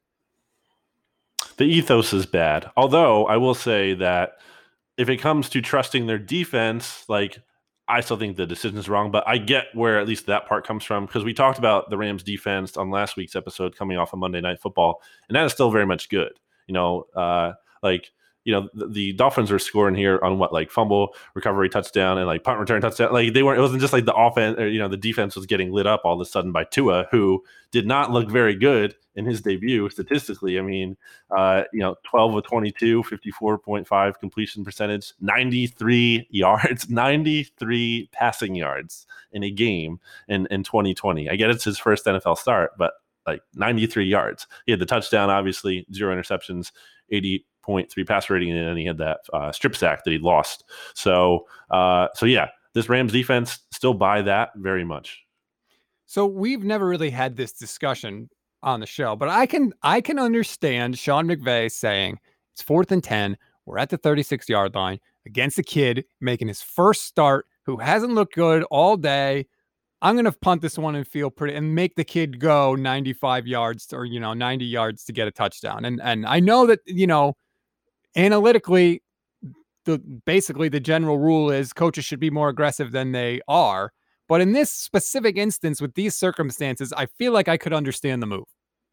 the ethos is bad. Although I will say that if it comes to trusting their defense, like I still think the decision is wrong, but I get where at least that part comes from, because we talked about the Rams defense on last week's episode coming off of Monday Night Football, and that is still very much good. You know, uh, like, you know, the, the Dolphins were scoring here on what, like fumble, recovery, touchdown, and like punt return touchdown. Like they weren't, it wasn't just like the offense, or, you know, the defense was getting lit up all of a sudden by Tua, who did not look very good in his debut statistically. I mean, uh, you know, twelve of twenty-two, fifty-four point five completion percentage, ninety-three yards, ninety-three passing yards in a game in, in twenty twenty. I get it's his first N F L start, but like ninety-three yards. He had the touchdown, obviously, zero interceptions, eighty point three pass rating, and then he had that uh, strip sack that he lost. So, uh, so yeah, this Rams defense still buy that very much. so we've never really had this discussion on the show, but I can I can understand Sean McVay saying it's fourth and ten. We're at the thirty-six yard line against a kid making his first start who hasn't looked good all day. I'm going to punt this one and feel pretty and make the kid go ninety-five yards or, you know, ninety yards to get a touchdown. And, and I know that, you know, analytically, the basically the general rule is coaches should be more aggressive than they are. But in this specific instance, with these circumstances, I feel like I could understand the move.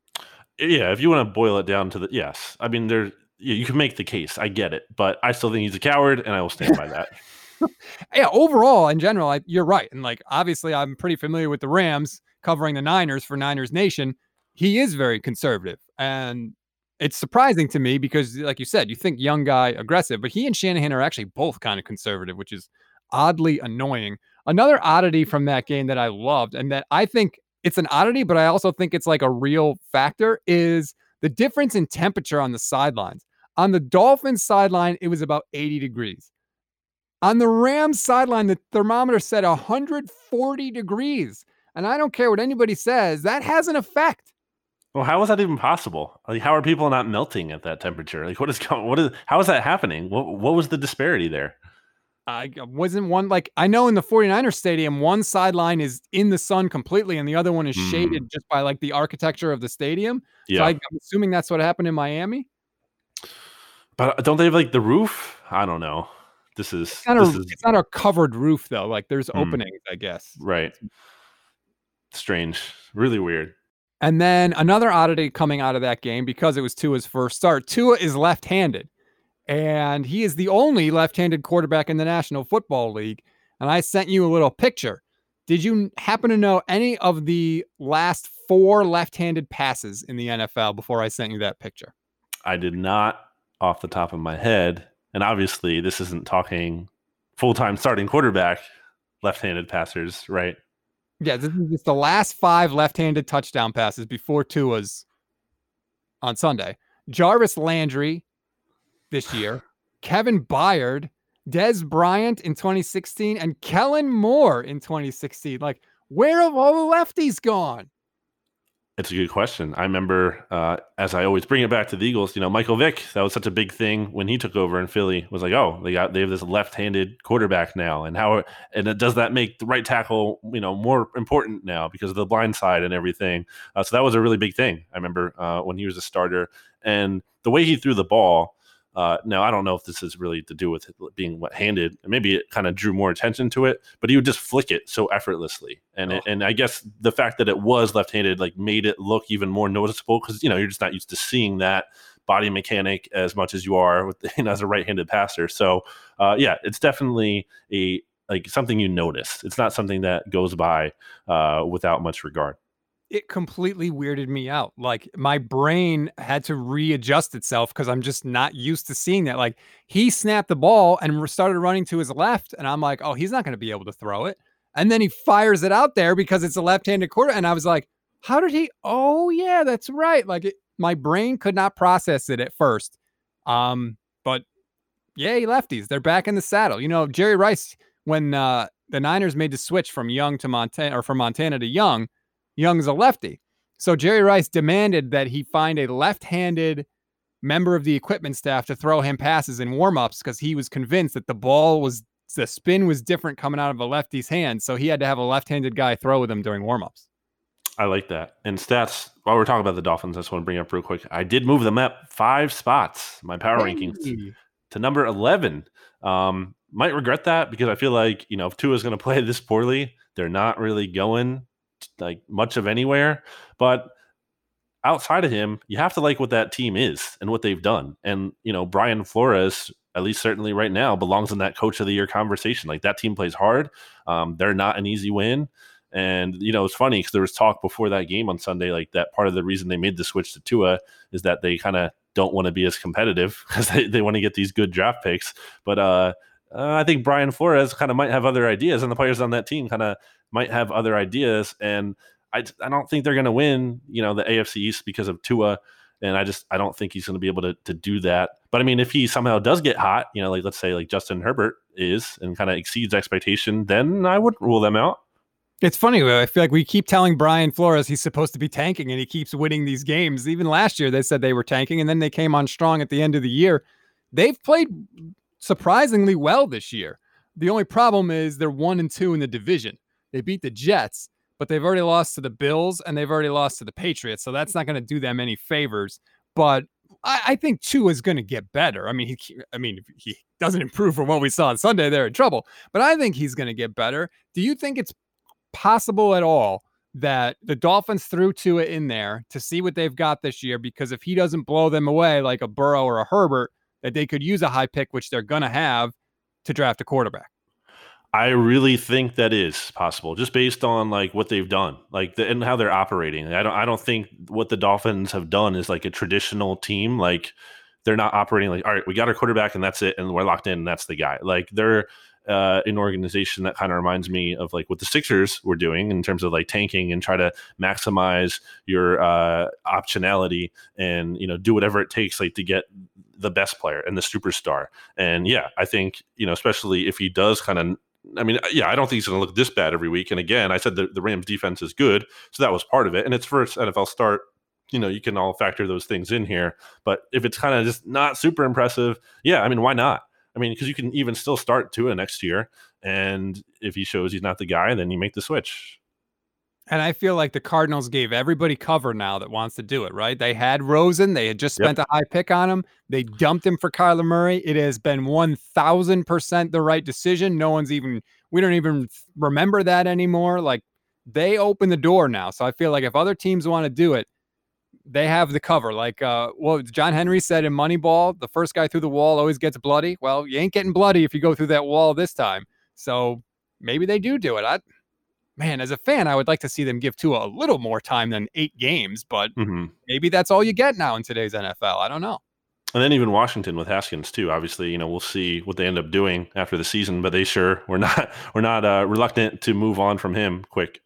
Yeah, if you want to boil it down to the yes, I mean, there you, you can make the case. I get it, but I still think he's a coward, and I will stand by that. Yeah, overall, in general, I, you're right. And like, obviously, I'm pretty familiar with the Rams covering the Niners for Niners Nation. He is very conservative. And it's surprising to me because, like you said, you think young guy, aggressive, but he and Shanahan are actually both kind of conservative, which is oddly annoying. Another oddity from that game that I loved, and that I think it's an oddity, but I also think it's like a real factor, is the difference in temperature on the sidelines. On the Dolphins sideline, it was about eighty degrees. On the Rams sideline, the thermometer said one hundred forty degrees. And I don't care what anybody says, that has an effect. Well, how is that even possible? Like, how are people not melting at that temperature? Like, what is going? What is? How is that happening? What What was the disparity there? I wasn't one like I know in the 49ers stadium, one sideline is in the sun completely, and the other one is Mm. shaded just by like the architecture of the stadium. Yeah, So I, I'm assuming that's what happened in Miami. but don't they have like the roof? I don't know. This is It's not, this a, is it's not a covered roof though. Like there's Mm. openings, I guess. right. Strange, really weird. And then another oddity coming out of that game because it was Tua's first start. Tua is left-handed, and he is the only left-handed quarterback in the National Football League. And I sent you a little picture. Did you happen to know any of the last four left-handed passes in the N F L before I sent you that picture? I did not off the top of my head, and obviously this isn't talking full-time starting quarterback left-handed passers, right? Yeah, this is just the last five left-handed touchdown passes before Tua's on Sunday. Jarvis Landry this year, Kevin Byard, Des Bryant in twenty sixteen, and Kellen Moore in twenty sixteen. Like, where have all the lefties gone? It's a good question. I remember, uh, as I always bring it back to the Eagles, you know, Michael Vick, that was such a big thing when he took over in Philly. Was like, oh, they got they have this left-handed quarterback now, and how and it, does that make the right tackle, you know, more important now because of the blind side and everything? Uh, so that was a really big thing. I remember uh, when he was a starter, and the way he threw the ball. Uh, now, I don't know if this is really to do with it being wet-handed. Maybe it kind of drew more attention to it, but he would just flick it so effortlessly. And Oh. it, and I guess the fact that it was left-handed like made it look even more noticeable because, you know, you're just not used to seeing that body mechanic as much as you are with you know, as a right-handed passer. So, uh, yeah, it's definitely a like something you notice. It's not something that goes by uh, without much regard. It completely weirded me out. Like my brain had to readjust itself because I'm just not used to seeing that. Like he snapped the ball and started running to his left, and I'm like, oh, he's not going to be able to throw it. And then he fires it out there because it's a left-handed quarter, and I was like, how did he? Oh yeah, that's right. Like it, my brain could not process it at first. Um, but yay, lefties, they're back in the saddle. You know, Jerry Rice, when uh, the Niners made the switch from Young to Montana, or from Montana to Young. Young's a lefty. So Jerry Rice demanded that he find a left-handed member of the equipment staff to throw him passes in warmups because he was convinced that the ball was, the spin was different coming out of a lefty's hand. So he had to have a left-handed guy throw with him during warmups. I like that. And stats, while we're talking about the Dolphins, I just want to bring up real quick. I did move them up five spots, my power Hey. rankings, to number eleven. Um, might regret that because I feel like, you know, if Tua is going to play this poorly, they're not really going like much of anywhere. But outside of him, you have to like what that team is and what they've done. And, you know, Brian Flores, at least certainly right now, belongs in that coach of the year conversation. Like that team plays hard. Um, they're not an easy win. And, you know, it's funny because there was talk before that game on Sunday, like that part of the reason they made the switch to Tua is that they kind of don't want to be as competitive because they, they want to get these good draft picks. But uh, uh, I think Brian Flores kind of might have other ideas, and the players on that team kind of might have other ideas. And I, I don't think they're going to win, you know, the A F C East because of Tua. And I just, I don't think he's going to be able to, to do that. But I mean, if he somehow does get hot, you know, like let's say like Justin Herbert is and kind of exceeds expectation, then I wouldn't rule them out. It's funny. I feel like we keep telling Brian Flores he's supposed to be tanking and he keeps winning these games. Even last year, they said they were tanking and then they came on strong at the end of the year. They've played surprisingly well this year. The only problem is they're one and two in the division. They beat the Jets, but they've already lost to the Bills and they've already lost to the Patriots. So that's not going to do them any favors. But I, I think Tua is going to get better. I mean, he, I mean, if he doesn't improve from what we saw on Sunday, they're in trouble. But I think he's going to get better. Do you think it's possible at all that the Dolphins threw Tua in there to see what they've got this year? Because if he doesn't blow them away like a Burrow or a Herbert, that they could use a high pick, which they're going to have, to draft a quarterback? I really think that is possible, just based on like what they've done, like the, and how they're operating. I don't, I don't think what the Dolphins have done is like a traditional team. Like they're not operating like, all right, we got our quarterback and that's it, and we're locked in, and that's the guy. Like they're uh, an organization that kind of reminds me of like what the Sixers were doing in terms of like tanking and try to maximize your uh, optionality and, you know, do whatever it takes like to get the best player and the superstar. And yeah, I think, you know, especially if he does kind of, I mean, yeah, I don't think he's going to look this bad every week. And again, I said the, the Rams defense is good. So that was part of it. And it's first N F L start. You know, you can all factor those things in here. But if it's kind of just not super impressive, yeah, I mean, why not? I mean, because you can even still start Tua next year. And if he shows he's not the guy, then you make the switch. And I feel like the Cardinals gave everybody cover now that wants to do it, right? They had Rosen. They had just spent yep. a high pick on him. They dumped him for Kyler Murray. It has been one thousand percent the right decision. No one's even, we don't even remember that anymore. Like, they open the door now. So I feel like if other teams want to do it, they have the cover. Like, uh, well, John Henry said in Moneyball, the first guy through the wall always gets bloody. Well, you ain't getting bloody if you go through that wall this time. So maybe they do do it. I, man, as a fan, I would like to see them give Tua a little more time than eight games, but mm-hmm. maybe that's all you get now in today's N F L. I don't know. And then even Washington with Haskins too. Obviously, you know, we'll see what they end up doing after the season, but they sure we're not we're not uh, reluctant to move on from him quick.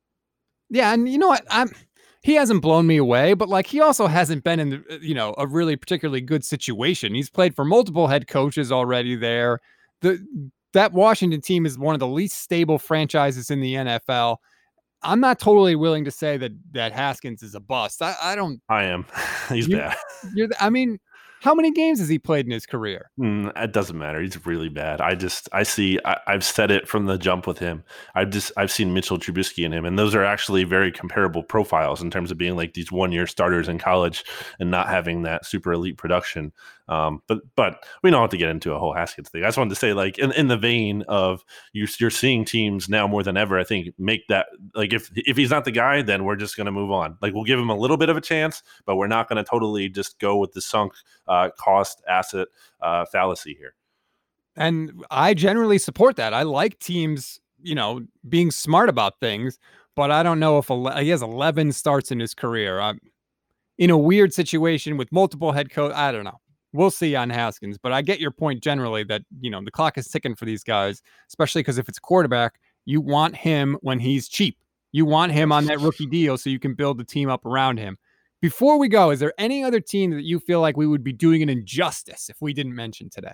Yeah, and you know what? I'm he hasn't blown me away, but like he also hasn't been in the, you know, a really particularly good situation. He's played for multiple head coaches already there. The That Washington team is one of the least stable franchises in the N F L. I'm not totally willing to say that that Haskins is a bust. I, I don't. I am. He's you, bad. You're, I mean, how many games has he played in his career? Mm, it doesn't matter. He's really bad. I just, I see, I, I've said it from the jump with him. I've just, I've seen Mitchell Trubisky in him, and those are actually very comparable profiles in terms of being like these one-year starters in college and not having that super elite production. Um, but, but we don't have to get into a whole Haskins thing. I just wanted to say, like, in, in the vein of you, you're seeing teams now more than ever, I think, make that, like, if, if he's not the guy, then we're just going to move on. Like, we'll give him a little bit of a chance, but we're not going to totally just go with the sunk uh, cost asset uh, fallacy here. And I generally support that. I like teams, you know, being smart about things, but I don't know if ele- he has eleven starts in his career. I'm in a weird situation with multiple head coach. I don't know. We'll see on Haskins, but I get your point generally that, you know, the clock is ticking for these guys, especially because if it's quarterback, you want him when he's cheap. You want him on that rookie deal so you can build the team up around him. Before we go, is there any other team that you feel like we would be doing an injustice if we didn't mention today?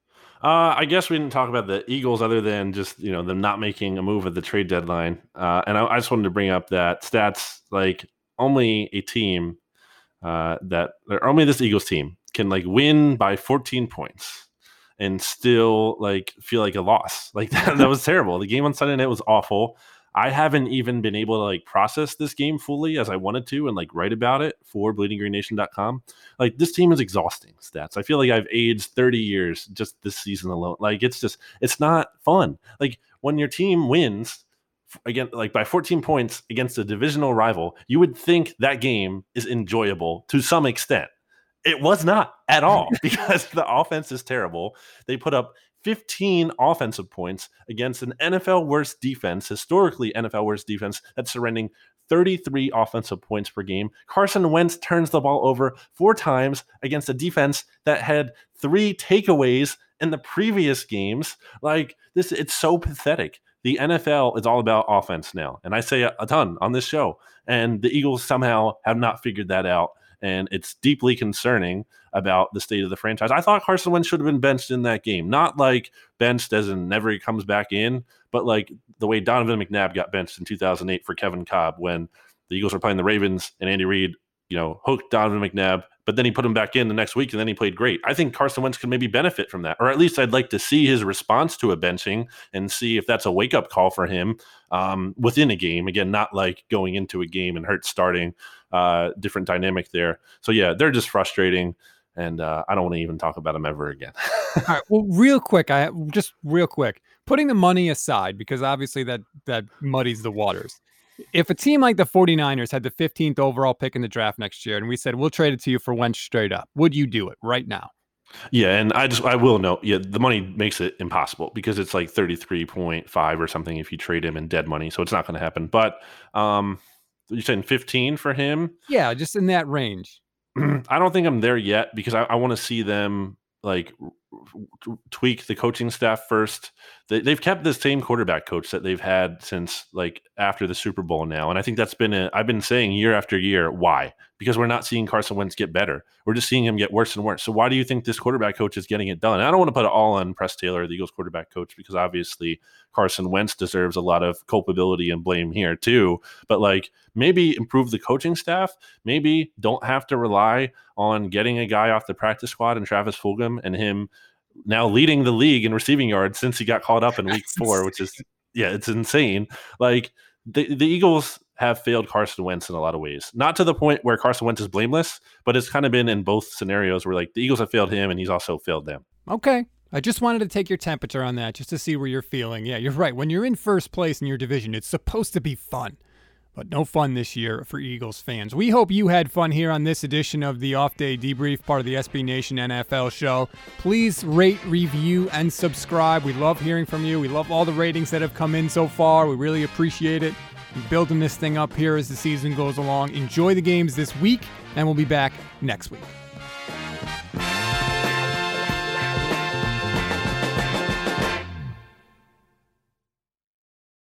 Uh, I guess we didn't talk about the Eagles other than just, you know, them not making a move at the trade deadline. Uh, and I, I just wanted to bring up that stats, like only a team uh, that, or only this Eagles team can like win by fourteen points and still like feel like a loss. Like that, that was terrible. The game on Sunday night was awful. I haven't even been able to like process this game fully as I wanted to and like write about it for bleeding green nation dot com. Like this team is exhausting stats. I feel like I've aged thirty years just this season alone. Like it's just, it's not fun. Like when your team wins again, like by fourteen points against a divisional rival, you would think that game is enjoyable to some extent. It was not at all because the offense is terrible. They put up fifteen offensive points against an N F L worst defense, historically N F L worst defense, that's surrendering thirty-three offensive points per game. Carson Wentz turns the ball over four times against a defense that had three takeaways in the previous games. Like this, it's so pathetic. The N F L is all about offense now, and I say a, a ton on this show, and the Eagles somehow have not figured that out. And it's deeply concerning about the state of the franchise. I thought Carson Wentz should have been benched in that game. Not like benched as in never he comes back in, but like the way Donovan McNabb got benched in two thousand eight for Kevin Kolb when the Eagles were playing the Ravens and Andy Reid, you know, hooked Donovan McNabb, but then he put him back in the next week and then he played great. I think Carson Wentz could maybe benefit from that, or at least I'd like to see his response to a benching and see if that's a wake-up call for him um, within a game. Again, not like going into a game and Hurts starting. Uh, different dynamic there. So yeah, they're just frustrating, and uh, I don't want to even talk about them ever again. All right. Well, real quick, I just real quick, putting the money aside, because obviously that that muddies the waters. If a team like the 49ers had the fifteenth overall pick in the draft next year, and we said we'll trade it to you for Wentz straight up, would you do it right now? Yeah, and I just I will note, yeah, the money makes it impossible because it's like thirty-three point five or something if you trade him in dead money, so it's not going to happen. But um. You're saying fifteen for him? Yeah, just in that range. I don't think I'm there yet because I, I want to see them like tweak the coaching staff first. They, they've kept the same quarterback coach that they've had since like after the Super Bowl now. And I think that's been, a, I've been saying year after year, why? Because we're not seeing Carson Wentz get better. We're just seeing him get worse and worse. So why do you think this quarterback coach is getting it done? And I don't want to put it all on Press Taylor, the Eagles quarterback coach, because obviously Carson Wentz deserves a lot of culpability and blame here too. But like maybe improve the coaching staff. Maybe don't have to rely on getting a guy off the practice squad and Travis Fulgham and him now leading the league in receiving yards since he got called up in week four, which is, yeah, it's insane. Like the, the Eagles have failed Carson Wentz in a lot of ways, not to the point where Carson Wentz is blameless, but it's kind of been in both scenarios where like the Eagles have failed him and he's also failed them. Okay. I just wanted to take your temperature on that just to see where you're feeling. Yeah, you're right. When you're in first place in your division, it's supposed to be fun. But no fun this year for Eagles fans. We hope you had fun here on this edition of the Off Day Debrief, part of the S B Nation N F L show. Please rate, review, and subscribe. We love hearing from you. We love all the ratings that have come in so far. We really appreciate it. We're building this thing up here as the season goes along. Enjoy the games this week, and we'll be back next week.